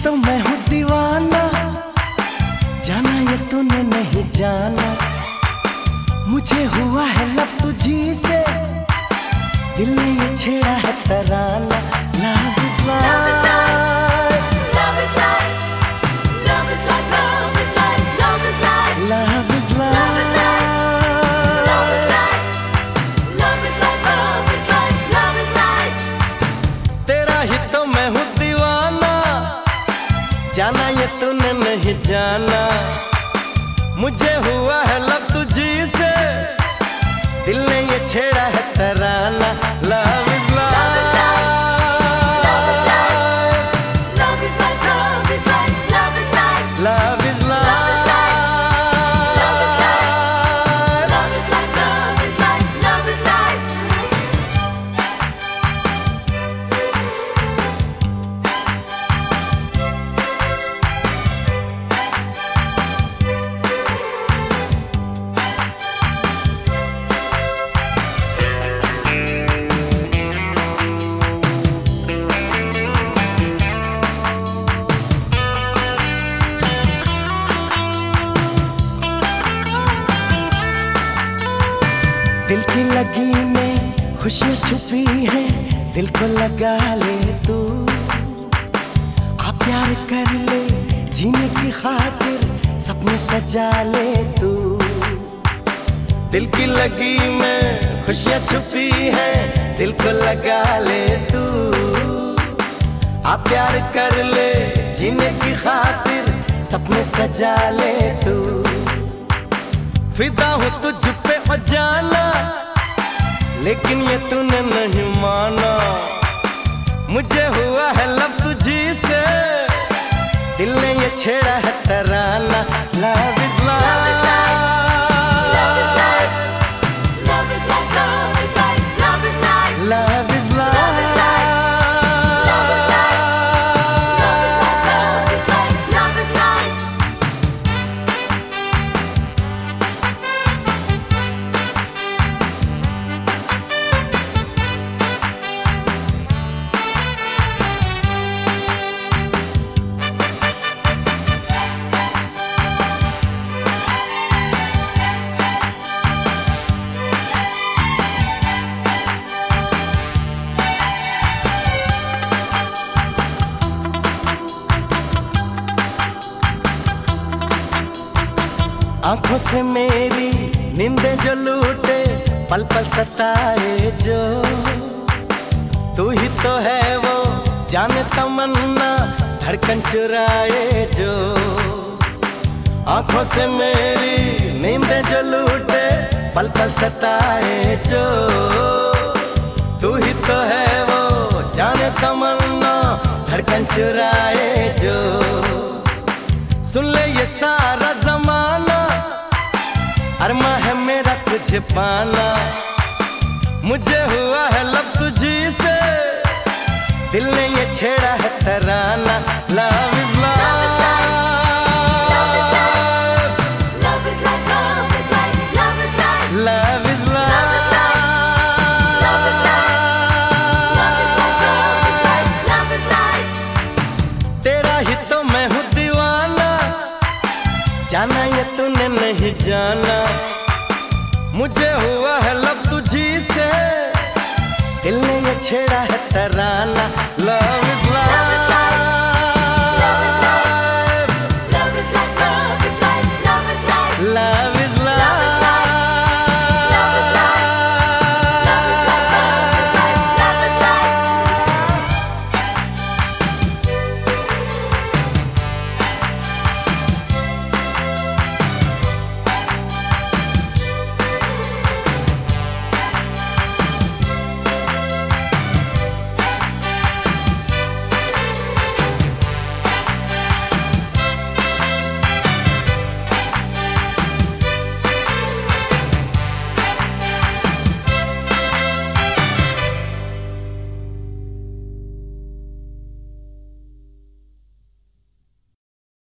तो मैं हूँ दीवाना, जाना ये तूने नहीं जाना। मुझे हुआ है लब तुझी से, दिल ने ये छेड़ा है तराना। Love is life, Love is life, love is life, love is life, love is life, love is love is life, love is life, love is life, love is life, love is life। तेरा ही तो मैं हूँ दीवाना, जाना ये तूने नहीं जाना। मुझे हुआ है लब तुझी से, दिल ने ये छेड़ा है तराना। Love is life, Love is life, love is life, love is life, love is life, love is life, love is life, love is life, love is life, love is life, love is life, love is life। दिल की लगी में खुशियाँ छुपी है, दिल को लगा ले तू। आप प्यार कर ले, जीने की खातिर सपने सजा ले तू। दिल की लगी में खुशियाँ छुपी है, दिल को लगा ले तू। आप प्यार कर ले, जीने की खातिर सपने सजा ले तू। फिदा हूँ तुझ पे ओ जाना, लेकिन ये तूने नहीं माना। मुझे हुआ है लब तुझी से, दिल ने ये छेड़ा है तराना। Love is Love is life, love is life, love is life, love is life, love is life, love is love is life, love is life, love is life, love is life, love is life। आंखों से मेरी नींदें जो लूटे, पल पल सताए जो। तू ही तो है वो जाने तमन्ना, धड़कन चुराए जो। आंखों से मेरी नींदें जो लूटे, पल पल सताए जो। तू ही तो है वो जाने तमन्ना, धड़कन चुराए जो। सुन ले ये सारा जमाना, अरमा है मेरा तुझे पाना। मुझे हुआ है लब तुझी से, दिल ने ये छेड़ा है तराना। Love is life, Love is life, love is life, love is life, love is life, love is love is life, love is life, love is life, love is life, love is life। तेरा ही तो मैं हूँ दीवाना, जाना ये तूने नहीं जाना। मुझे हुआ है लब तुझी से, दिल ने ये छेड़ा है तराना। Love is